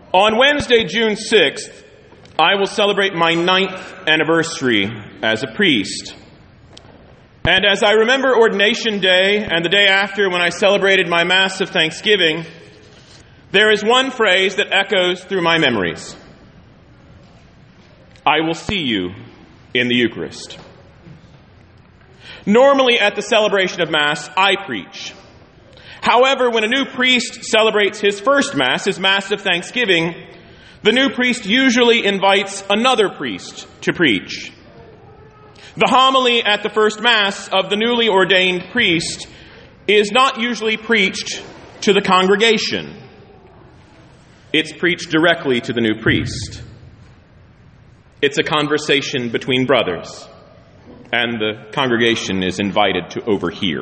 On Wednesday, June 6th, I will celebrate my 9th anniversary as a priest. And as I remember ordination day and the day after when I celebrated my Mass of Thanksgiving, there is one phrase that echoes through my memories. I will see you in the Eucharist. Normally at the celebration of Mass, I preach. However, when a new priest celebrates his first Mass, his Mass of Thanksgiving, the new priest usually invites another priest to preach. The homily at the first Mass of the newly ordained priest is not usually preached to the congregation. It's preached directly to the new priest. It's a conversation between brothers, and the congregation is invited to overhear.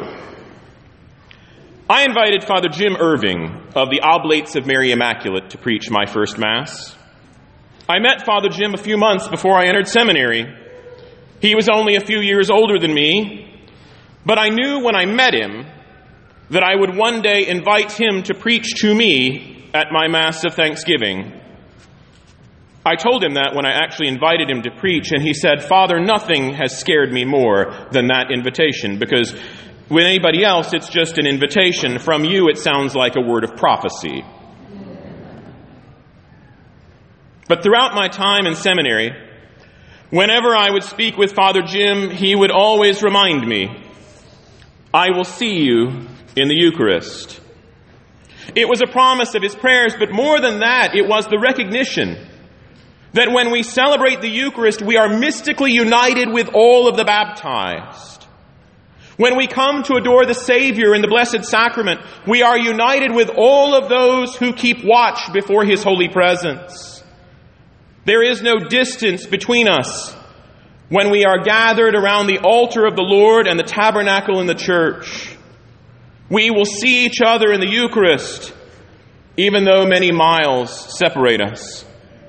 I invited Father Jim Irving of the Oblates of Mary Immaculate to preach my first Mass. I met Father Jim a few months before I entered seminary. He was only a few years older than me, but I knew when I met him that I would one day invite him to preach to me at my Mass of Thanksgiving. I told him that when I actually invited him to preach, and he said, "Father, nothing has scared me more than that invitation, because with anybody else, it's just an invitation. From you, it sounds like a word of prophecy." But throughout my time in seminary, whenever I would speak with Father Jim, he would always remind me, I will see you in the Eucharist. It was a promise of his prayers, but more than that, it was the recognition that when we celebrate the Eucharist, we are mystically united with all of the baptized. When we come to adore the Savior in the Blessed Sacrament, we are united with all of those who keep watch before His holy presence. There is no distance between us when we are gathered around the altar of the Lord and the tabernacle in the church. We will see each other in the Eucharist, even though many miles separate us.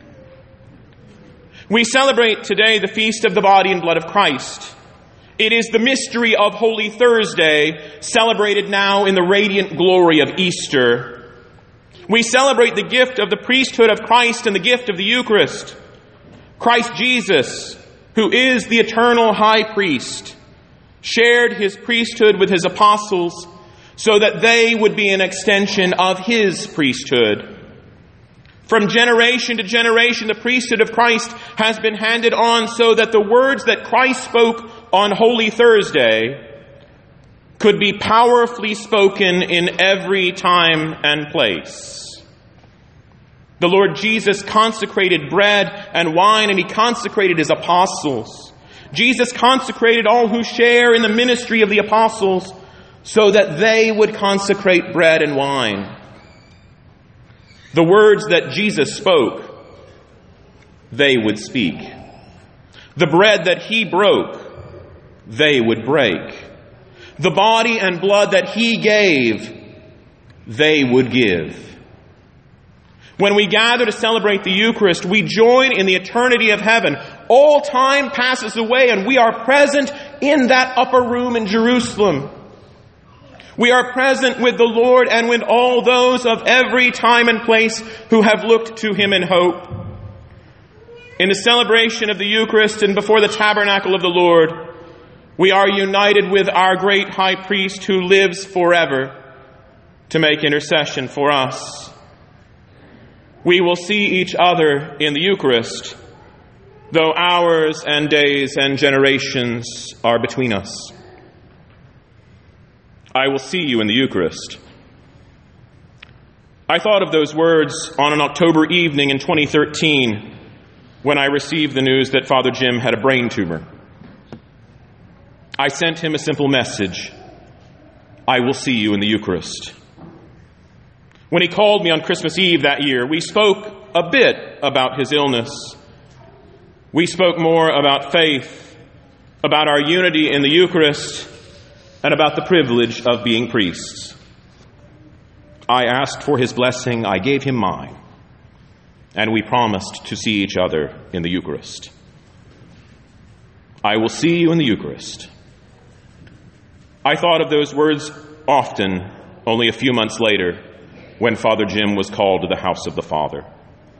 We celebrate today the feast of the body and blood of Christ. It is the mystery of Holy Thursday, celebrated now in the radiant glory of Easter. We celebrate the gift of the priesthood of Christ and the gift of the Eucharist. Christ Jesus, who is the eternal high priest, shared his priesthood with his apostles so that they would be an extension of his priesthood. From generation to generation, the priesthood of Christ has been handed on so that the words that Christ spoke on Holy Thursday could be powerfully spoken in every time and place. The Lord Jesus consecrated bread and wine, and he consecrated his apostles. Jesus consecrated all who share in the ministry of the apostles so that they would consecrate bread and wine. The words that Jesus spoke, they would speak. The bread that he broke, they would break. The body and blood that he gave, they would give. When we gather to celebrate the Eucharist, we join in the eternity of heaven. All time passes away, and we are present in that upper room in Jerusalem. We are present with the Lord and with all those of every time and place who have looked to him in hope. In the celebration of the Eucharist and before the tabernacle of the Lord, we are united with our great high priest who lives forever to make intercession for us. We will see each other in the Eucharist, though hours and days and generations are between us. I will see you in the Eucharist. I thought of those words on an October evening in 2013 when I received the news that Father Jim had a brain tumor. I sent him a simple message: I will see you in the Eucharist. When he called me on Christmas Eve that year, we spoke a bit about his illness. We spoke more about faith, about our unity in the Eucharist, and about the privilege of being priests. I asked for his blessing, I gave him mine, and we promised to see each other in the Eucharist. I will see you in the Eucharist. I thought of those words often, only a few months later, when Father Jim was called to the house of the Father.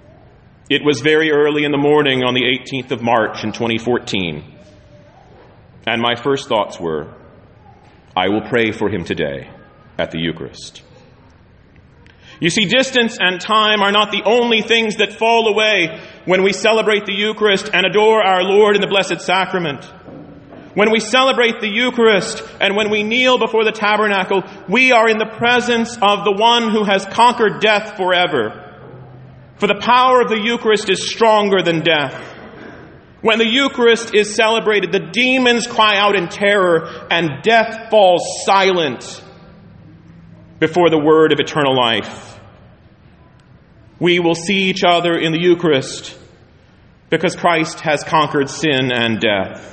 It was very early in the morning on the 18th of March in 2014. And my first thoughts were, I will pray for him today at the Eucharist. You see, distance and time are not the only things that fall away when we celebrate the Eucharist and adore our Lord in the Blessed Sacrament. When we celebrate the Eucharist and when we kneel before the tabernacle, we are in the presence of the one who has conquered death forever. For the power of the Eucharist is stronger than death. When the Eucharist is celebrated, the demons cry out in terror and death falls silent before the word of eternal life. We will see each other in the Eucharist because Christ has conquered sin and death.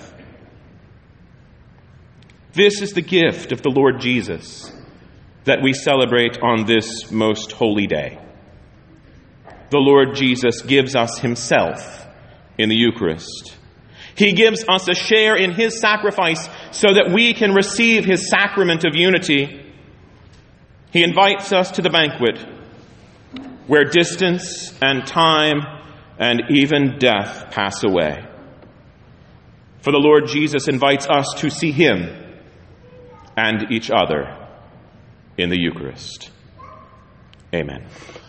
This is the gift of the Lord Jesus that we celebrate on this most holy day. The Lord Jesus gives us himself in the Eucharist. He gives us a share in his sacrifice so that we can receive his sacrament of unity. He invites us to the banquet where distance and time and even death pass away. For the Lord Jesus invites us to see him and each other in the Eucharist. Amen.